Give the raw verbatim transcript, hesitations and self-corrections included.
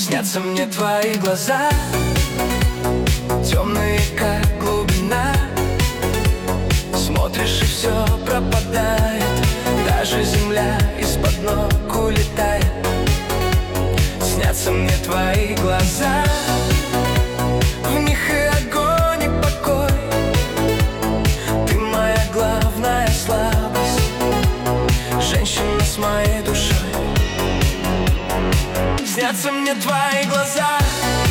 Снятся мне твои глаза, темные, как глубина. Смотришь, и все пропадает, даже земля из-под ног улетает. Снятся мне твои глаза, в них и огонь, и покой. Ты моя главная слабость, женщина с моей душой. Снятся мне твои глаза.